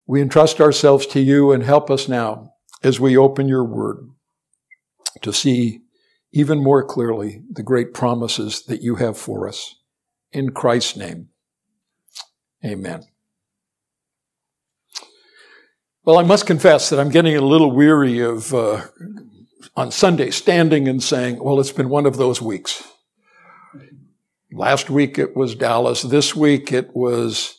We entrust ourselves to you and help us now as we open your word to see even more clearly the great promises that you have for us. In Christ's name, amen. Well, I must confess that I'm getting a little weary of, on Sunday, standing and saying, well, it's been one of those weeks. Last week it was Dallas. This week it was,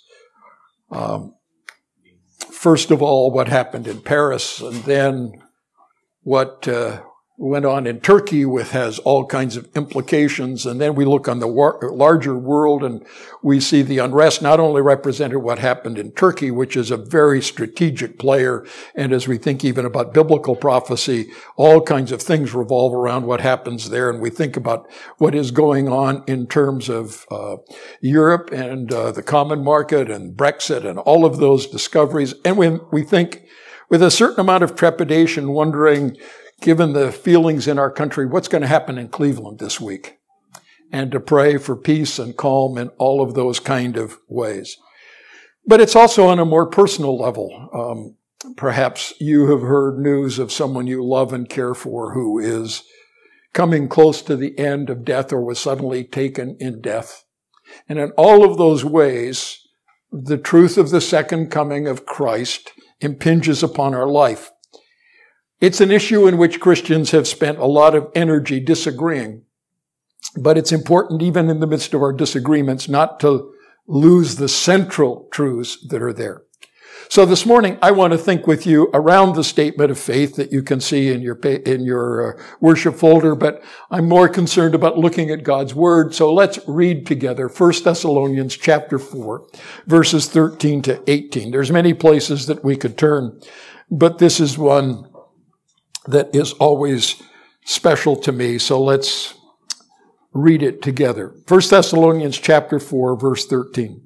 first of all, what happened in Paris, and then what went on in Turkey, which has all kinds of implications. And then we look on the larger world and we see the unrest not only represented what happened in Turkey, which is a very strategic player. And as we think even about biblical prophecy, all kinds of things revolve around what happens there. And we think about what is going on in terms of Europe and the common market and Brexit and all of those discoveries. And when we think with a certain amount of trepidation, wondering, given the feelings in our country, what's going to happen in Cleveland this week? And to pray for peace and calm in all of those kind of ways. But it's also on a more personal level. Perhaps you have heard news of someone you love and care for who is coming close to the end of death or was suddenly taken in death. And in all of those ways, the truth of the second coming of Christ impinges upon our life. It's an issue in which Christians have spent a lot of energy disagreeing. But it's important, even in the midst of our disagreements, not to lose the central truths that are there. So this morning, I want to think with you around the statement of faith that you can see in your worship folder, but I'm more concerned about looking at God's Word. So let's read together 1 Thessalonians chapter 4, verses 13 to 18. There's many places that we could turn, but this is one that is always special to me. So let's read it together. 1 Thessalonians chapter 4, verse 13.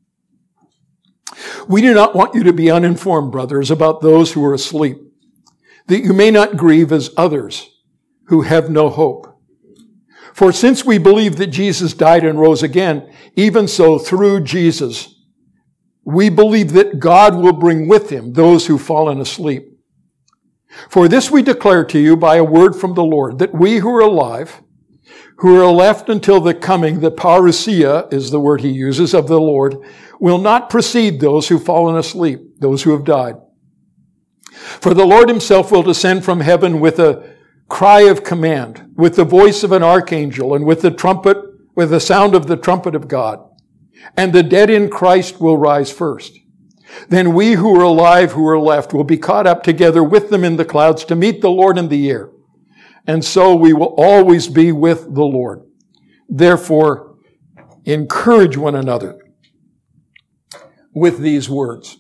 We do not want you to be uninformed, brothers, about those who are asleep, that you may not grieve as others who have no hope. For since we believe that Jesus died and rose again, even so through Jesus, we believe that God will bring with him those who've fallen asleep. For this we declare to you by a word from the Lord, that we who are alive, who are left until the coming, the parousia is the word he uses, of the Lord, will not precede those who've fallen asleep, those who have died. For the Lord himself will descend from heaven with a cry of command, with the voice of an archangel, and with the sound of the trumpet of God. And the dead in Christ will rise first. Then we who are alive, who are left, will be caught up together with them in the clouds to meet the Lord in the air. And so we will always be with the Lord. Therefore, encourage one another with these words.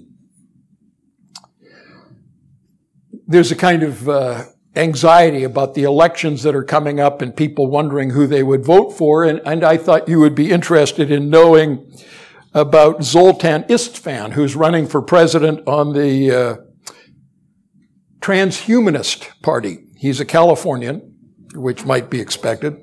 There's a kind of anxiety about the elections that are coming up and people wondering who they would vote for. And I thought you would be interested in knowing about Zoltan Istvan, who's running for president on the Transhumanist Party. He's a Californian, which might be expected.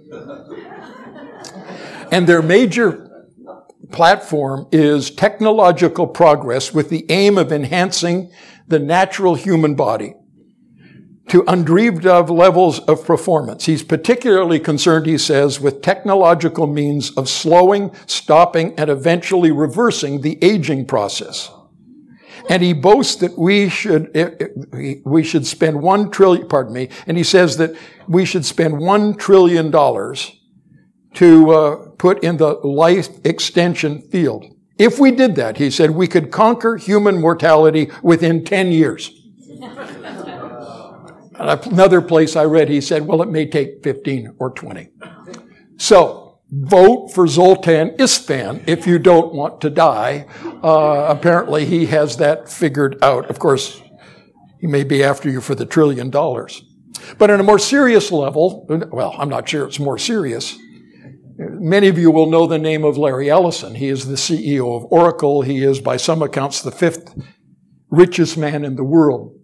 And their major platform is technological progress with the aim of enhancing the natural human body to undreamed of levels of performance. He's particularly concerned, he says, with technological means of slowing, stopping, and eventually reversing the aging process. And he boasts that we should spend $1 trillion, and he says that we should spend $1 trillion to put in the life extension field. If we did that, he said, we could conquer human mortality within 10 years. Another place I read, he said, well, it may take 15 or 20. So, vote for Zoltan Istvan if you don't want to die. Apparently, he has that figured out. Of course, he may be after you for the $1 trillion. But on a more serious level, well, I'm not sure it's more serious. Many of you will know the name of Larry Ellison. He is the CEO of Oracle. He is, by some accounts, the 5th richest man in the world.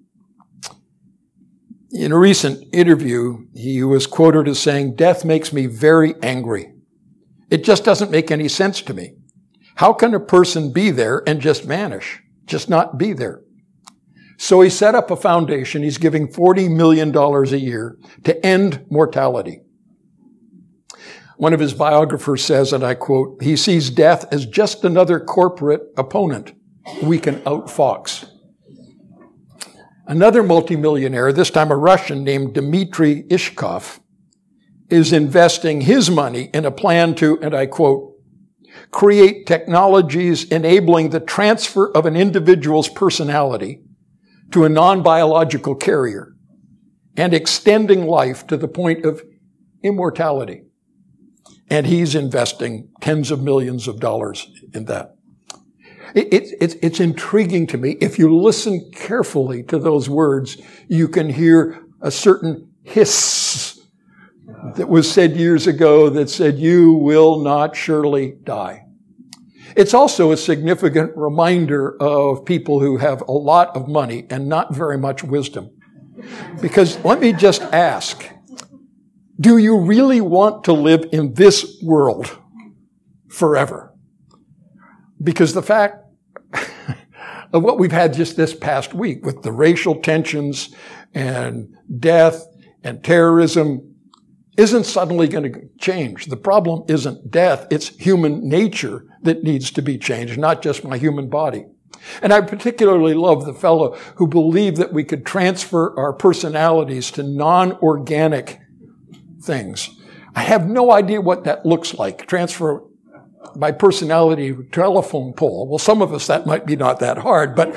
In a recent interview, he was quoted as saying, "Death makes me very angry. It just doesn't make any sense to me. How can a person be there and just vanish? just not be there. So he set up a foundation. He's giving $40 million a year to end mortality. One of his biographers says, and I quote, he sees death as just another corporate opponent we can outfox. Another multimillionaire, this time a Russian named Dmitry Ishkov, is investing his money in a plan to, and I quote, create technologies enabling the transfer of an individual's personality to a non-biological carrier and extending life to the point of immortality. And he's investing tens of millions of dollars in that. It's intriguing to me. If you listen carefully to those words, you can hear a certain hiss that was said years ago that said, you will not surely die. It's also a significant reminder of people who have a lot of money and not very much wisdom. Because let me just ask, do you really want to live in this world forever? Because the fact of what we've had just this past week with the racial tensions and death and terrorism isn't suddenly going to change. The problem isn't death, it's human nature that needs to be changed, not just my human body. And I particularly love the fellow who believed that we could transfer our personalities to non-organic things. I have no idea what that looks like. Transfer my personality to a telephone pole. Well, some of us, that might be not that hard, but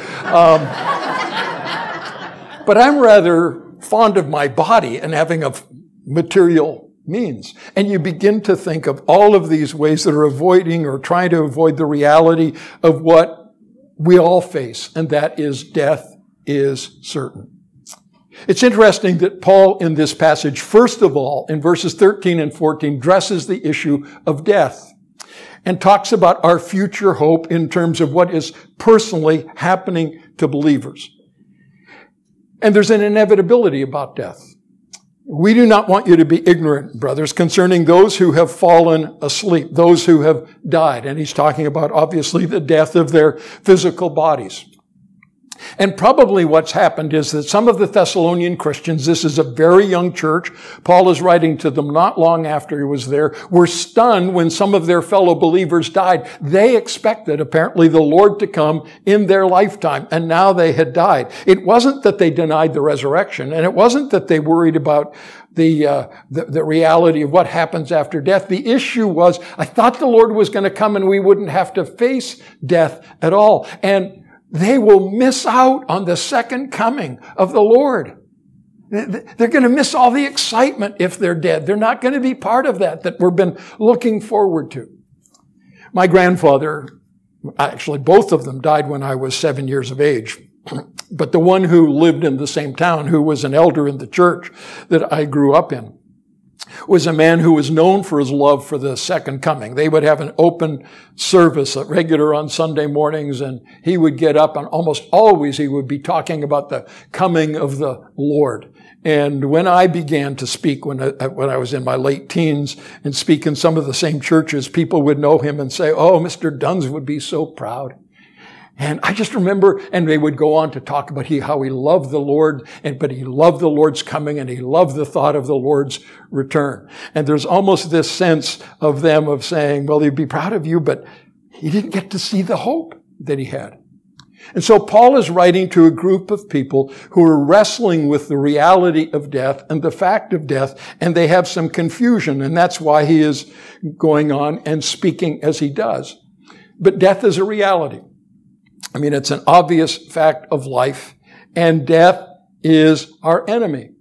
I'm rather fond of my body and having a material means. And you begin to think of all of these ways that are avoiding or trying to avoid the reality of what we all face, and that is death is certain. It's interesting that Paul in this passage, first of all, in verses 13 and 14, addresses the issue of death and talks about our future hope in terms of what is personally happening to believers. And there's an inevitability about death. We do not want you to be ignorant, brothers, concerning those who have fallen asleep, those who have died. And he's talking about, obviously, the death of their physical bodies. And probably what's happened is that some of the Thessalonian Christians, this is a very young church, Paul is writing to them not long after he was there, were stunned when some of their fellow believers died. They expected, apparently, the Lord to come in their lifetime, and now they had died. It wasn't that they denied the resurrection, and it wasn't that they worried about the reality of what happens after death. The issue was, I thought the Lord was going to come and we wouldn't have to face death at all. And they will miss out on the second coming of the Lord. They're going to miss all the excitement if they're dead. They're not going to be part of that we've been looking forward to. My grandfather, actually both of them died when I was 7 years of age. But the one who lived in the same town, who was an elder in the church that I grew up in, was a man who was known for his love for the second coming. They would have an open service, regular on Sunday mornings, and he would get up, and almost always he would be talking about the coming of the Lord. And when I began to speak, when I was in my late teens and speak in some of the same churches, people would know him and say, "Oh, Mr. Duns would be so proud." And I just remember, and they would go on to talk about how he loved the Lord, but he loved the Lord's coming, and he loved the thought of the Lord's return. And there's almost this sense of them of saying, well, he'd be proud of you, but he didn't get to see the hope that he had. And so Paul is writing to a group of people who are wrestling with the reality of death and the fact of death, and they have some confusion, and that's why he is going on and speaking as he does. But death is a reality. I mean, it's an obvious fact of life, and death is our enemy.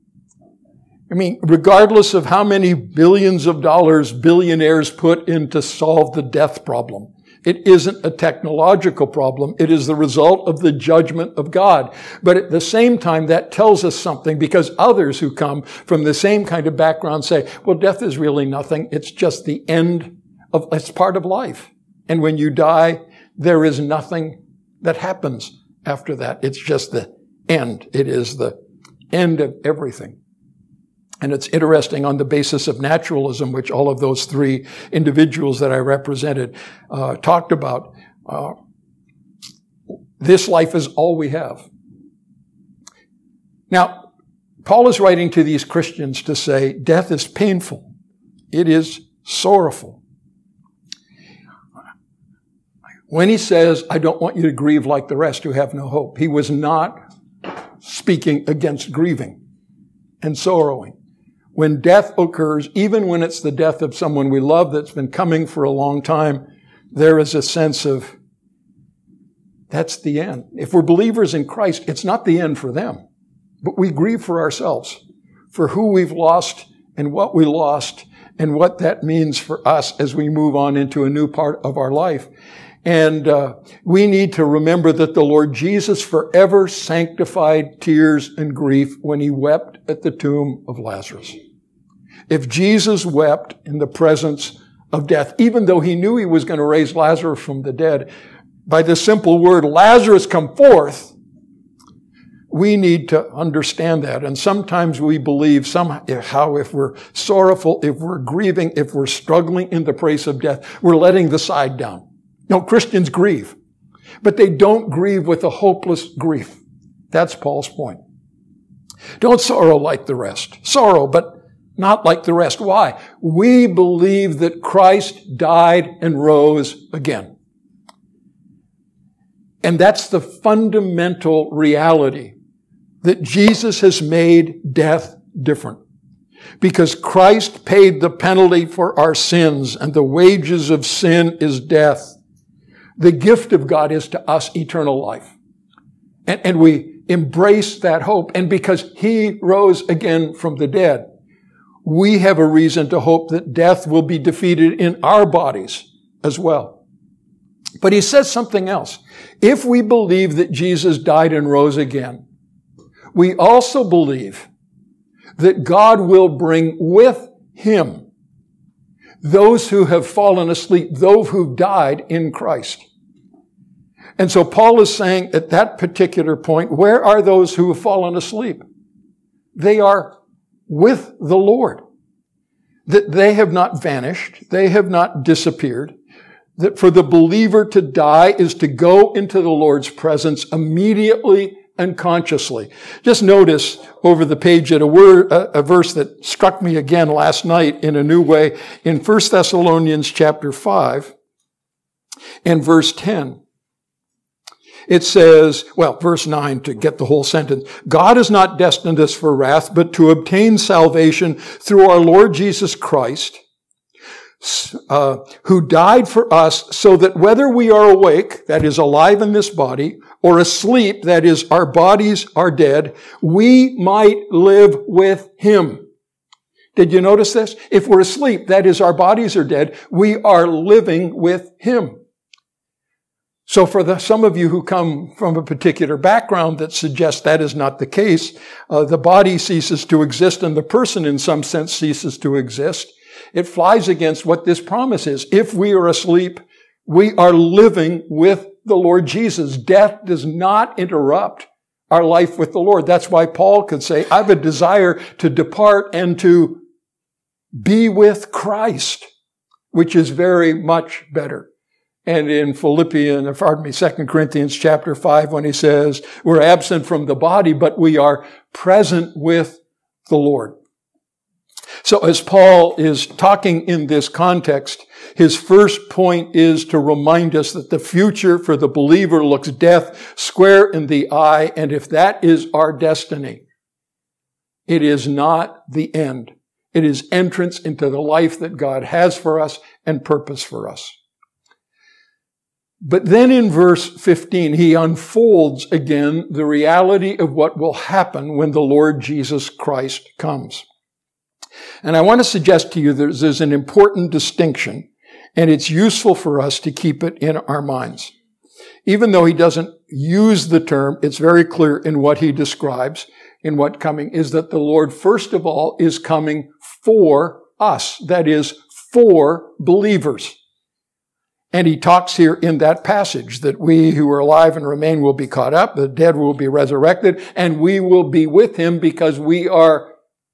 I mean, regardless of how many billions of dollars billionaires put in to solve the death problem, it isn't a technological problem. It is the result of the judgment of God. But at the same time, that tells us something, because others who come from the same kind of background say, well, death is really nothing. It's just the end of, it's part of life. And when you die, there is nothing that happens after that. It's just the end. It is the end of everything. And it's interesting, on the basis of naturalism, which all of those three individuals that I represented talked about, This life is all we have. Now, Paul is writing to these Christians to say, death is painful. It is sorrowful. When he says, I don't want you to grieve like the rest who have no hope, he was not speaking against grieving and sorrowing. When death occurs, even when it's the death of someone we love that's been coming for a long time, there is a sense of, that's the end. If we're believers in Christ, it's not the end for them, but we grieve for ourselves, for who we've lost and what we lost and what that means for us as we move on into a new part of our life. And we need to remember that the Lord Jesus forever sanctified tears and grief when he wept at the tomb of Lazarus. If Jesus wept in the presence of death, even though he knew he was going to raise Lazarus from the dead, by the simple word, Lazarus, come forth, we need to understand that. And sometimes we believe somehow if we're sorrowful, if we're grieving, if we're struggling in the place of death, we're letting the side down. No, Christians grieve, but they don't grieve with a hopeless grief. That's Paul's point. Don't sorrow like the rest. Sorrow, but not like the rest. Why? We believe that Christ died and rose again. And that's the fundamental reality, that Jesus has made death different. Because Christ paid the penalty for our sins, and the wages of sin is death. The gift of God is to us eternal life. And we embrace that hope. And because he rose again from the dead, we have a reason to hope that death will be defeated in our bodies as well. But he says something else. If we believe that Jesus died and rose again, we also believe that God will bring with him those who have fallen asleep, those who died in Christ. And so Paul is saying at that particular point, where are those who have fallen asleep? They are with the Lord. That they have not vanished. They have not disappeared. That for the believer to die is to go into the Lord's presence immediately and consciously. Just notice over the page at a verse that struck me again last night in a new way in 1 Thessalonians chapter 5 and verse 10. It says, verse 9 to get the whole sentence, God has not destined us for wrath, but to obtain salvation through our Lord Jesus Christ, who died for us, so that whether we are awake, that is alive in this body, or asleep, that is our bodies are dead, we might live with him. Did you notice this? If we're asleep, that is our bodies are dead, we are living with him. So for some of you who come from a particular background that suggests that is not the case, the body ceases to exist and the person in some sense ceases to exist. It flies against what this promise is. If we are asleep, we are living with the Lord Jesus. Death does not interrupt our life with the Lord. That's why Paul could say, I have a desire to depart and to be with Christ, which is very much better. And in 2 Corinthians chapter 5, when he says, we're absent from the body, but we are present with the Lord. So as Paul is talking in this context, his first point is to remind us that the future for the believer looks death square in the eye, and if that is our destiny, it is not the end. It is entrance into the life that God has for us and purpose for us. But then in verse 15, he unfolds again the reality of what will happen when the Lord Jesus Christ comes. And I want to suggest to you there's an important distinction, and it's useful for us to keep it in our minds. Even though he doesn't use the term, it's very clear in what he describes, in what coming is, that the Lord, first of all, is coming for us. That is, for believers. And he talks here in that passage that we who are alive and remain will be caught up, the dead will be resurrected, and we will be with him because we are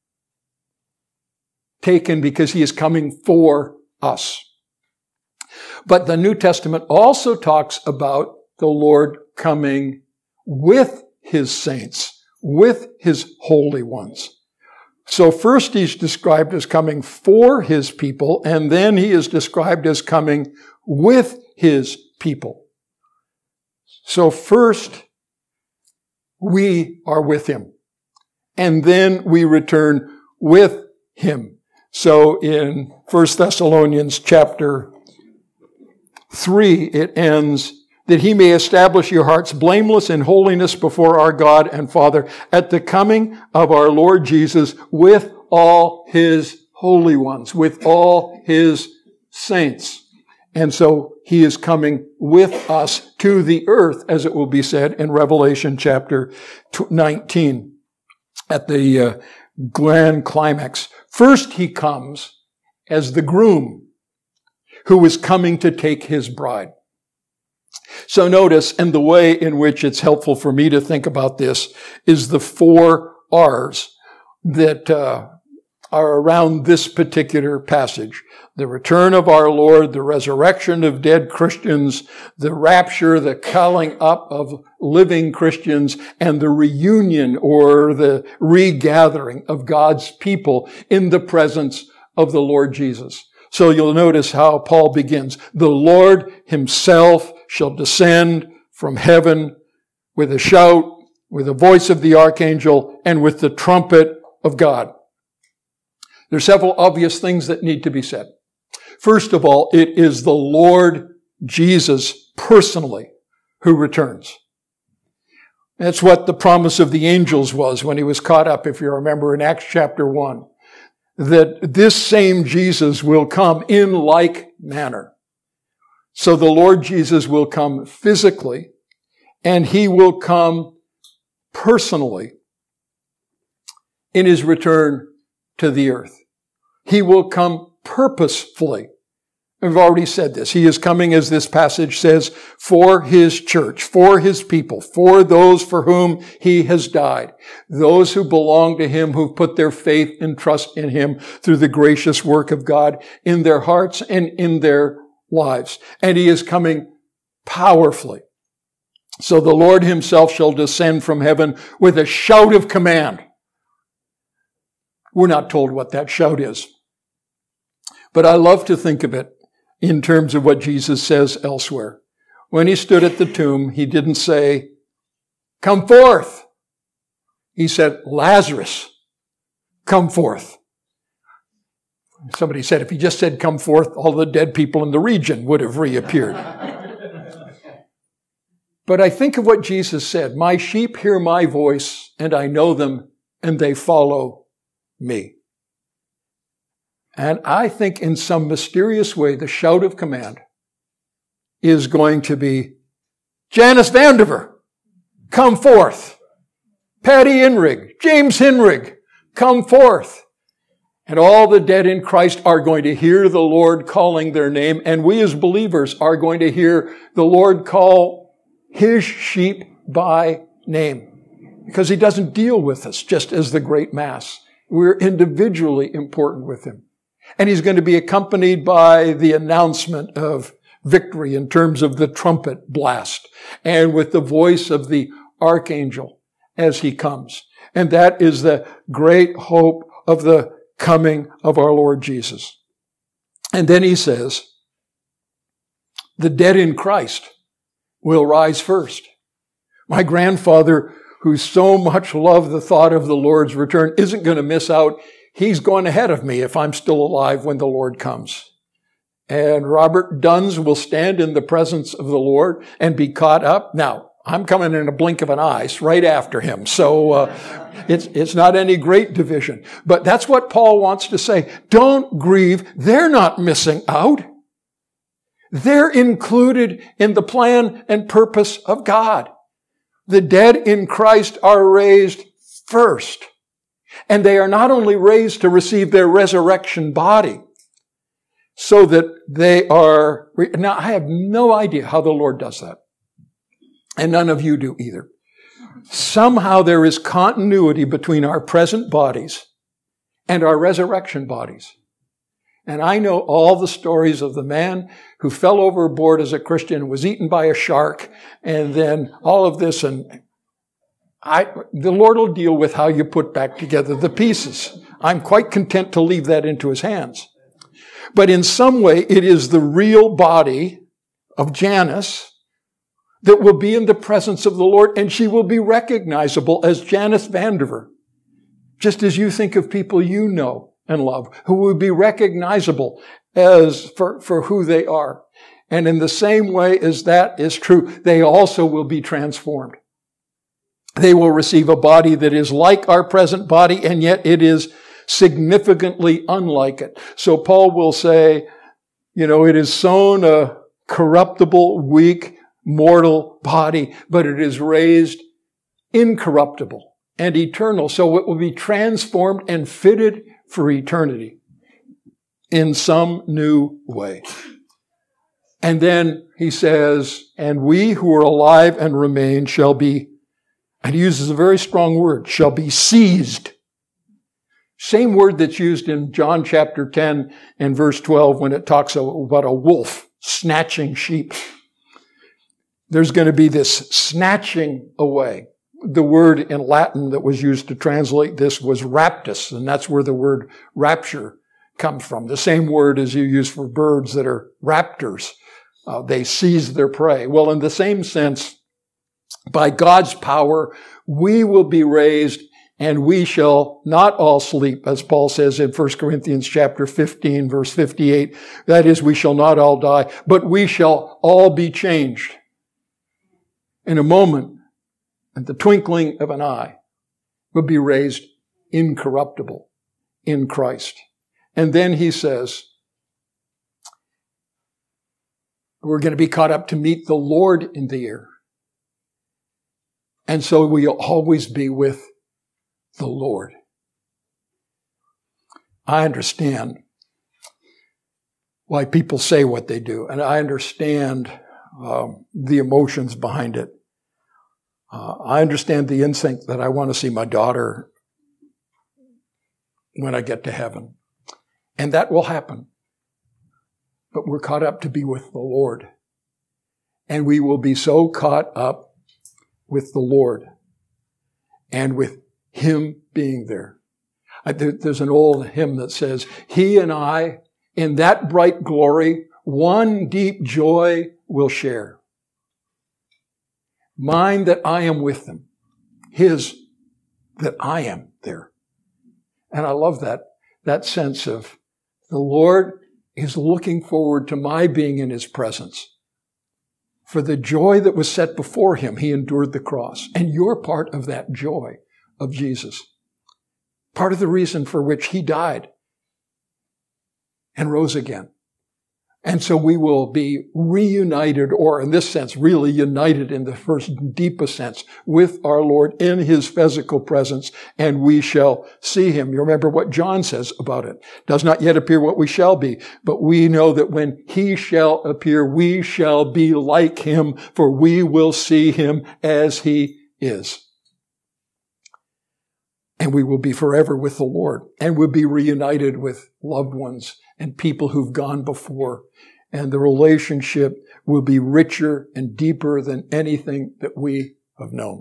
taken because he is coming for us. But the New Testament also talks about the Lord coming with his saints, with his holy ones. So first he's described as coming for his people, and then he is described as coming with his people. So first, we are with him, and then we return with him. So in 1 Thessalonians chapter 3, it ends, that he may establish your hearts blameless in holiness before our God and Father at the coming of our Lord Jesus with all his holy ones, with all his saints. And so he is coming with us to the earth, as it will be said in Revelation chapter 19 at the grand climax. First he comes as the groom who is coming to take his bride. So notice, and the way in which it's helpful for me to think about this is the 4 R's that are around this particular passage. The return of our Lord, the resurrection of dead Christians, the rapture, the calling up of living Christians, and the reunion or the regathering of God's people in the presence of the Lord Jesus. So you'll notice how Paul begins. The Lord himself shall descend from heaven with a shout, with the voice of the archangel, and with the trumpet of God. There are several obvious things that need to be said. First of all, it is the Lord Jesus personally who returns. That's what the promise of the angels was when he was caught up, if you remember, in Acts chapter 1. That this same Jesus will come in like manner. So the Lord Jesus will come physically, and he will come personally in his return to the earth. He will come purposefully. We've already said this. He is coming, as this passage says, for his church, for his people, for those for whom he has died, those who belong to him, who've put their faith and trust in him through the gracious work of God in their hearts and in their lives. And he is coming powerfully. So the Lord himself shall descend from heaven with a shout of command. We're not told what that shout is. But I love to think of it in terms of what Jesus says elsewhere. When he stood at the tomb, he didn't say, "Come forth." He said, "Lazarus, come forth." Somebody said if he just said, "Come forth," all the dead people in the region would have reappeared. But I think of what Jesus said, "My sheep hear my voice, and I know them, and they follow me." And I think in some mysterious way, the shout of command is going to be, "Janice Vandiver, come forth. Patty Inrig, James Hinrig, come forth." And all the dead in Christ are going to hear the Lord calling their name, and we as believers are going to hear the Lord call his sheep by name. Because he doesn't deal with us just as the great mass. We're individually important with him. And he's going to be accompanied by the announcement of victory in terms of the trumpet blast and with the voice of the archangel as he comes. And that is the great hope of the coming of our Lord Jesus. And then he says, the dead in Christ will rise first. My grandfather, who so much loved the thought of the Lord's return, isn't going to miss out. He's going ahead of me if I'm still alive when the Lord comes. And Robert Duns will stand in the presence of the Lord and be caught up. Now, I'm coming in a blink of an eye right after him. So it's not any great division. But that's what Paul wants to say. Don't grieve. They're not missing out. They're included in the plan and purpose of God. The dead in Christ are raised first. And they are not only raised to receive their resurrection body, so that they are... Now, I have no idea how the Lord does that. And none of you do either. Somehow there is continuity between our present bodies and our resurrection bodies. And I know all the stories of the man who fell overboard as a Christian and was eaten by a shark, and then all of this. And the Lord will deal with how you put back together the pieces. I'm quite content to leave that into his hands. But in some way, it is the real body of Janice that will be in the presence of the Lord, and she will be recognizable as Janice Vandiver. Just as you think of people you know and love, who will be recognizable as for who they are. And in the same way as that is true, they also will be transformed. They will receive a body that is like our present body, and yet it is significantly unlike it. So Paul will say, it is sown a corruptible, weak, mortal body, but it is raised incorruptible and eternal. So it will be transformed and fitted for eternity in some new way. And then he says, and we who are alive and remain shall be, and he uses a very strong word, shall be seized. Same word that's used in John chapter 10 and verse 12 when it talks about a wolf snatching sheep. There's going to be this snatching away. The word in Latin that was used to translate this was raptus, and that's where the word rapture comes from. The same word as you use for birds that are raptors. They seize their prey. Well, in the same sense, by God's power, we will be raised and we shall not all sleep, as Paul says in 1 Corinthians chapter 15, verse 58. That is, we shall not all die, but we shall all be changed. In a moment, at the twinkling of an eye, will be raised incorruptible in Christ. And then he says, we're going to be caught up to meet the Lord in the air. And so we'll always be with the Lord. I understand why people say what they do, and I understand the emotions behind it. I understand the instinct that I want to see my daughter when I get to heaven. And that will happen. But we're caught up to be with the Lord. And we will be so caught up with the Lord and with Him being there. There's an old hymn that says, He and I, in that bright glory, one deep joy will share. Mine that I am with them. His that I am there. And I love that sense of the Lord is looking forward to my being in His presence. For the joy that was set before Him, He endured the cross. And you're part of that joy of Jesus. Part of the reason for which He died and rose again. And so we will be reunited, or in this sense, really united in the first deepest sense with our Lord in His physical presence, and we shall see Him. You remember what John says about it. Does not yet appear what we shall be, but we know that when He shall appear, we shall be like Him, for we will see Him as He is. And we will be forever with the Lord, and we'll be reunited with loved ones and people who've gone before. And the relationship will be richer and deeper than anything that we have known.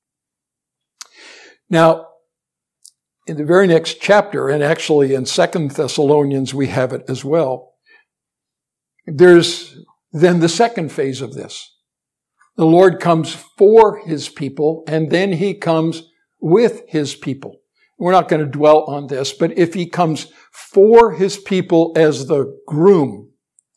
Now, in the very next chapter, and actually in 2 Thessalonians we have it as well, there's then the second phase of this. The Lord comes for His people, and then He comes with His people. We're not going to dwell on this, but if He comes for His people as the groom,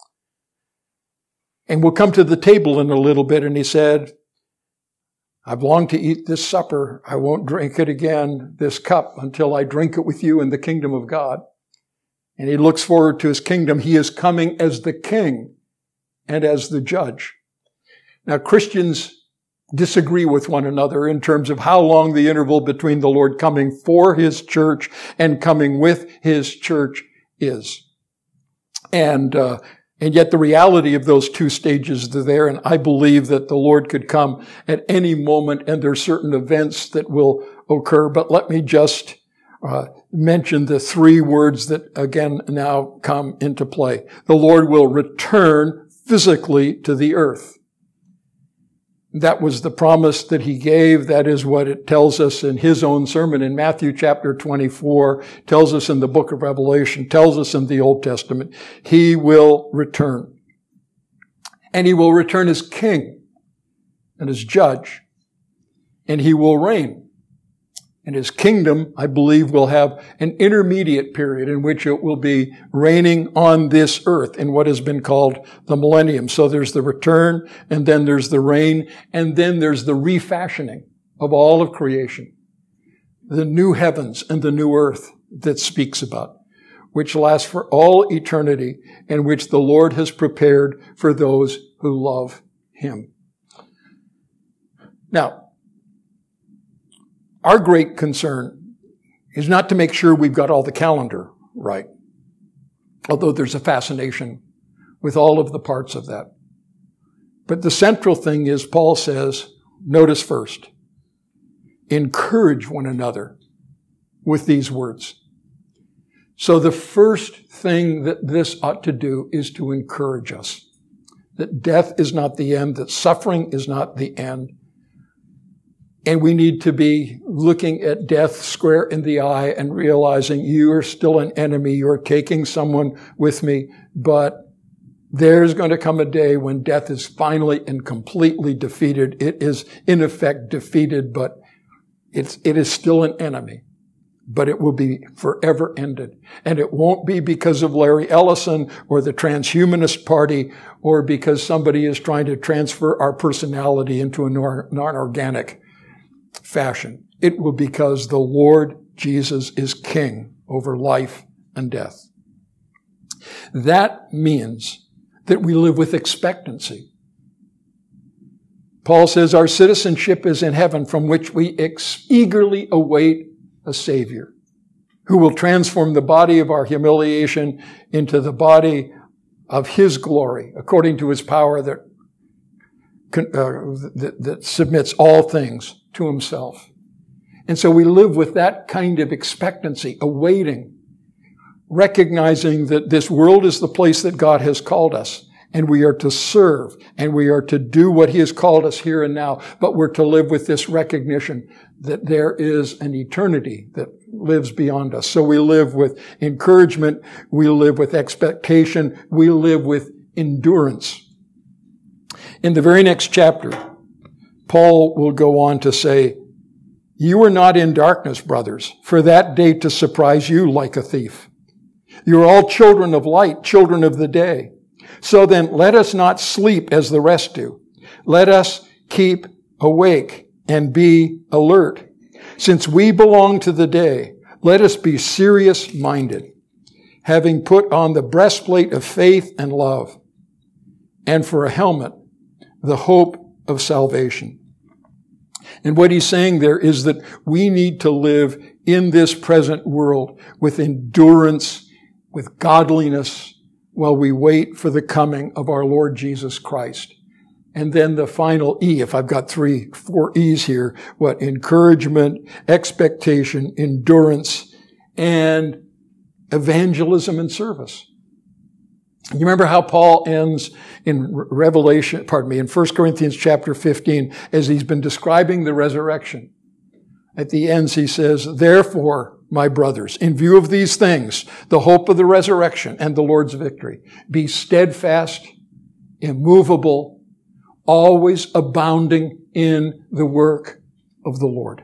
and we'll come to the table in a little bit, and He said, I've longed to eat this supper. I won't drink it again, this cup, until I drink it with you in the kingdom of God. And He looks forward to His kingdom. He is coming as the king and as the judge. Now, Christians disagree with one another in terms of how long the interval between the Lord coming for His church and coming with His church is. And yet the reality of those two stages are there, and I believe that the Lord could come at any moment, and there are certain events that will occur. But let me just mention the three words that again now come into play. The Lord will return physically to the earth. That was the promise that he gave. That is what it tells us in his own sermon in Matthew chapter 24, tells us in the book of Revelation, tells us in the Old Testament. He will return. And he will return as king and as judge. And he will reign. And his kingdom, I believe, will have an intermediate period in which it will be reigning on this earth in what has been called the millennium. So there's the return, and then there's the reign, and then there's the refashioning of all of creation. The new heavens and the new earth that speaks about, which lasts for all eternity and which the Lord has prepared for those who love him. Now, our great concern is not to make sure we've got all the calendar right, although there's a fascination with all of the parts of that. But the central thing is, Paul says, notice first, encourage one another with these words. So the first thing that this ought to do is to encourage us that death is not the end, that suffering is not the end. And we need to be looking at death square in the eye and realizing you are still an enemy. You're taking someone with me, but there's going to come a day when death is finally and completely defeated. It is in effect defeated, but it is still an enemy, but it will be forever ended. And it won't be because of Larry Ellison or the Transhumanist Party or because somebody is trying to transfer our personality into a non-organic fashion. It will be because the Lord Jesus is king over life and death. That means that we live with expectancy. Paul says our citizenship is in heaven, from which we eagerly await a Savior who will transform the body of our humiliation into the body of his glory, according to his power that submits all things to himself. And so we live with that kind of expectancy, awaiting, recognizing that this world is the place that God has called us, and we are to serve, and we are to do what he has called us here and now, but we're to live with this recognition that there is an eternity that lives beyond us. So we live with encouragement, we live with expectation, we live with endurance. In the very next chapter, Paul will go on to say, you are not in darkness, brothers, for that day to surprise you like a thief. You are all children of light, children of the day. So then let us not sleep as the rest do. Let us keep awake and be alert. Since we belong to the day, let us be serious-minded, having put on the breastplate of faith and love, and for a helmet, the hope of salvation. And what he's saying there is that we need to live in this present world with endurance, with godliness, while we wait for the coming of our Lord Jesus Christ. And then the final E, if I've got 4 E's here, what? Encouragement, expectation, endurance, and evangelism and service. You remember how Paul ends in in 1 Corinthians chapter 15, as he's been describing the resurrection. At the end, he says, therefore, my brothers, in view of these things, the hope of the resurrection and the Lord's victory, be steadfast, immovable, always abounding in the work of the Lord.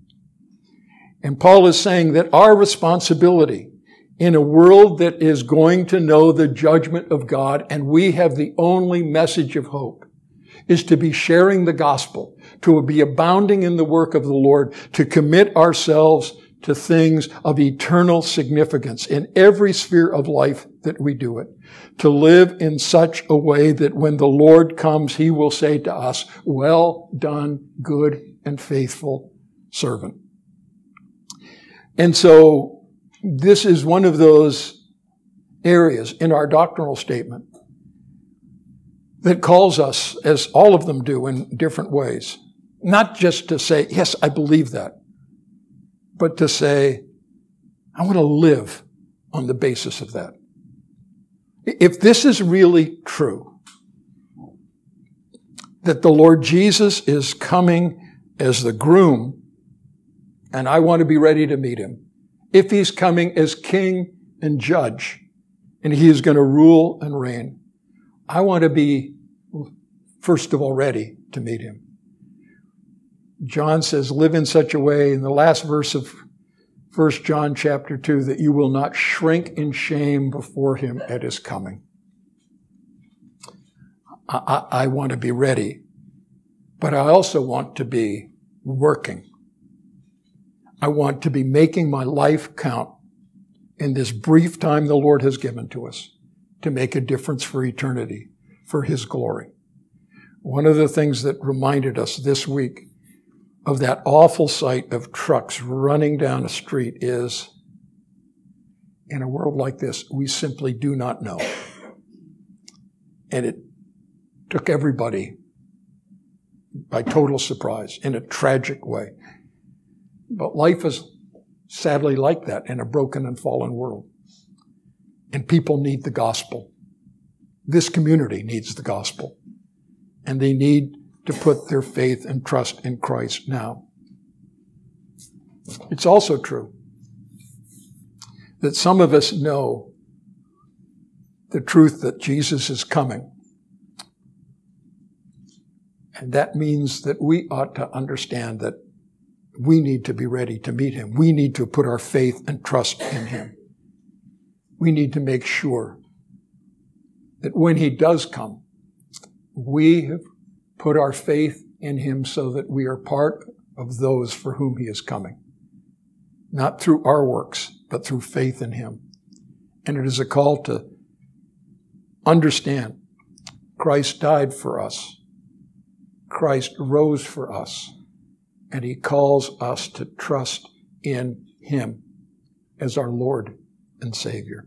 And Paul is saying that our responsibility in a world that is going to know the judgment of God, and we have the only message of hope, is to be sharing the gospel, to be abounding in the work of the Lord, to commit ourselves to things of eternal significance in every sphere of life that we do it, to live in such a way that when the Lord comes, he will say to us, well done, good and faithful servant. And so this is one of those areas in our doctrinal statement that calls us, as all of them do in different ways, not just to say, yes, I believe that, but to say, I want to live on the basis of that. If this is really true, that the Lord Jesus is coming as the groom, and I want to be ready to meet him. If he's coming as king and judge, and he is going to rule and reign, I want to be, first of all, ready to meet him. John says, live in such a way, in the last verse of 1 John chapter 2, that you will not shrink in shame before him at his coming. I want to be ready, but I also want to be working. I want to be making my life count in this brief time the Lord has given to us to make a difference for eternity, for his glory. One of the things that reminded us this week of that awful sight of trucks running down a street is, in a world like this, we simply do not know. And it took everybody by total surprise in a tragic way. But life is sadly like that in a broken and fallen world. And people need the gospel. This community needs the gospel. And they need to put their faith and trust in Christ now. It's also true that some of us know the truth that Jesus is coming. And that means that we ought to understand that we need to be ready to meet him. We need to put our faith and trust in him. We need to make sure that when he does come, we have put our faith in him so that we are part of those for whom he is coming. Not through our works, but through faith in him. And it is a call to understand Christ died for us. Christ rose for us. And he calls us to trust in him as our Lord and Savior.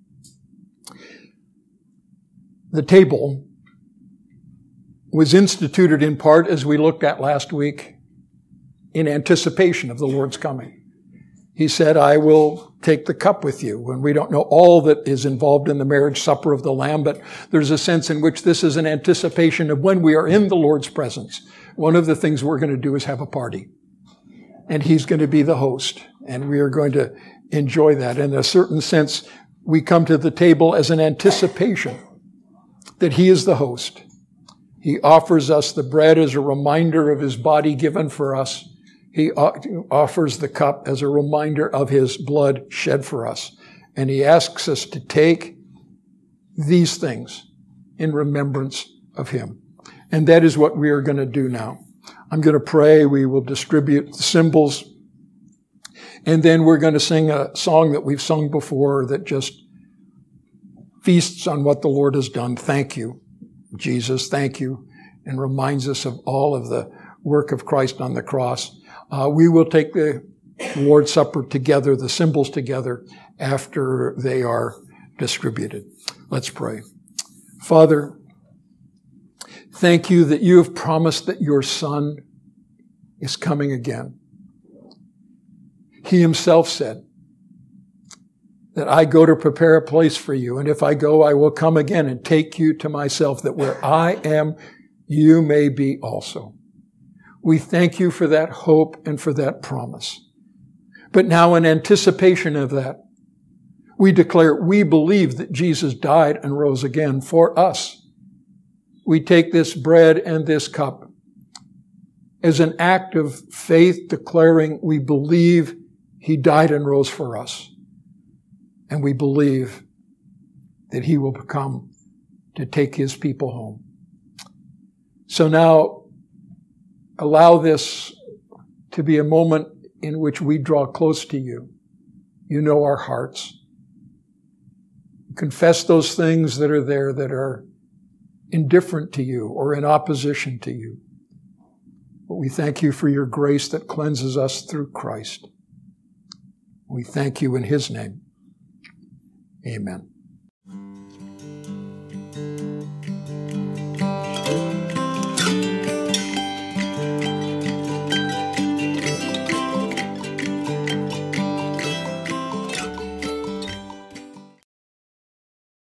The table was instituted in part, as we looked at last week, in anticipation of the Lord's coming. He said, I will take the cup with you. When we don't know all that is involved in the marriage supper of the Lamb, but there's a sense in which this is an anticipation of when we are in the Lord's presence. One of the things we're going to do is have a party. And he's going to be the host. And we are going to enjoy that. In a certain sense, we come to the table as an anticipation that he is the host. He offers us the bread as a reminder of his body given for us. He offers the cup as a reminder of his blood shed for us. And he asks us to take these things in remembrance of him. And that is what we are going to do now. I'm going to pray. We will distribute the symbols. And then we're going to sing a song that we've sung before that just feasts on what the Lord has done. Thank you, Jesus. Thank you. And reminds us of all of the work of Christ on the cross. We will take the Lord's Supper together, the symbols together, after they are distributed. Let's pray. Father, thank you that you have promised that your Son is coming again. He himself said that I go to prepare a place for you, and if I go, I will come again and take you to myself, that where I am, you may be also. We thank you for that hope and for that promise. But now in anticipation of that, we declare we believe that Jesus died and rose again for us. We take this bread and this cup as an act of faith, declaring we believe he died and rose for us. And we believe that he will come to take his people home. So now, allow this to be a moment in which we draw close to you. You know our hearts. Confess those things that are there that are indifferent to you or in opposition to you. But we thank you for your grace that cleanses us through Christ. We thank you in his name. Amen.